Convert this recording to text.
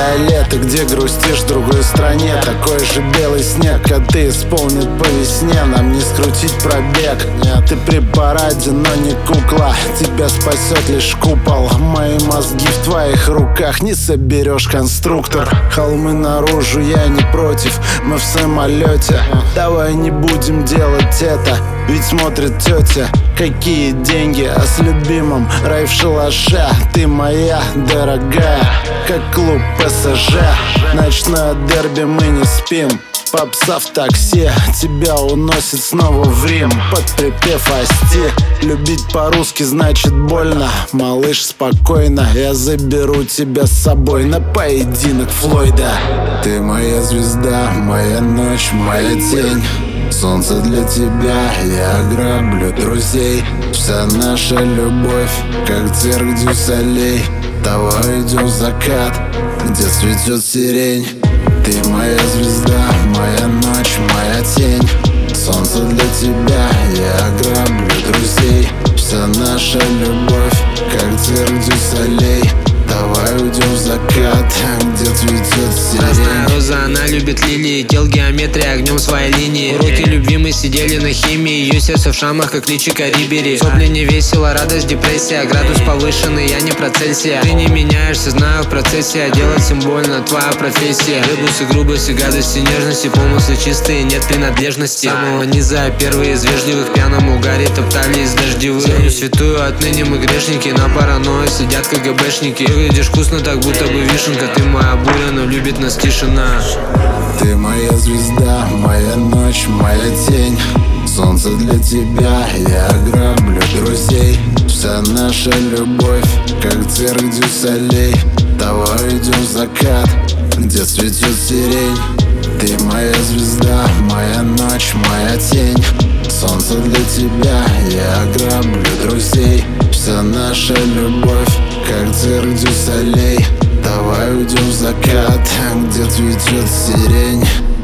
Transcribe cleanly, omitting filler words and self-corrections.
Белое лето, где грустишь в другой стране. Такой же белый снег, а ты исполнит по весне. Нам не скрутить пробег. Ты при параде, но не кукла. Тебя спасет лишь купол. Мои мозги в твоих руках, не соберешь конструктор. Холмы наружу, я не против, мы в самолете. Давай не будем делать это, ведь смотрит тетя. Какие деньги, а с любимым рай в шалаше. Ты моя дорогая, как клуб ПСЖ. Ночное дерби, мы не спим. Попса в такси, тебя уносит снова в Рим. Под припев Асти. Любить по-русски значит больно. Малыш, спокойно, я заберу тебя с собой на поединок Флойда. Ты моя звезда, моя ночь, моя тень. Солнце для тебя, я ограблю друзей. Вся наша любовь, как цирк дю солей. Давай идем в закат, где цветет сирень. Ты моя звезда, моя ночь, моя тень. Солнце для тебя, я ограблю друзей. Вся наша любовь, как цирк дю солей. Давай уйдем в закат, где цветет сирень. Красная роза, она любит лилии. Тел геометрия, огнем своей линии. Уроки любви, мы сидели на химии. Ее сердце в шрамах, как личико Рибери. Сопли не весело, радость, депрессия. Градус повышенный, я не про Цельсия. Ты не меняешься, знаю в процессе. А делать им больно, твоя профессия. Ребусы, грубости, гадости, нежности. Помыслы чистые, нет принадлежности. С самого низа первые из вежливых пьяном угаре топтали из дождевых. Землю святую, отныне мы грешники. На паранойи сидят КГБшники. Выглядишь вкусно, так будто бы вишенка. Ты моя буря, но любит нас тишина. Ты моя звезда, моя ночь, моя тень. Солнце для тебя, я ограблю друзей. Вся наша любовь, как цирк дю солей. Давай идем в закат, где цветет сирень. Ты моя звезда, моя ночь, моя тень. Солнце для тебя, я ограблю друзей. Вся наша любовь, как цирк дю солей. Давай уйдем в закат, где цветет сирень.